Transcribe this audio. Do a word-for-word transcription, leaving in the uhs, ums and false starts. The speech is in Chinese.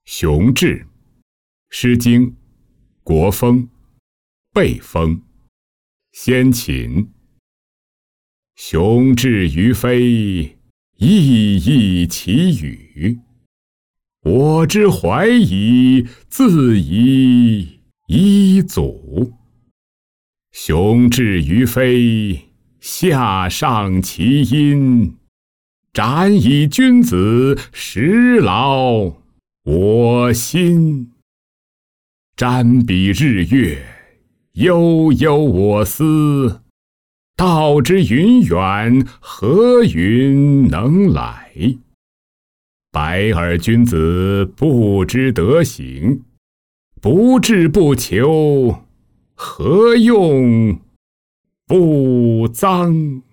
雄志，《诗经·国风·背风·先秦》。雄志于飞，奕奕其羽。我之怀矣，自以一祖。雄志于飞，下上其音。斩以君子，实劳我心。瞻彼日月，悠悠我思。道之云远，何云能来？白耳君子，不知德行。不志不求，何用不臧？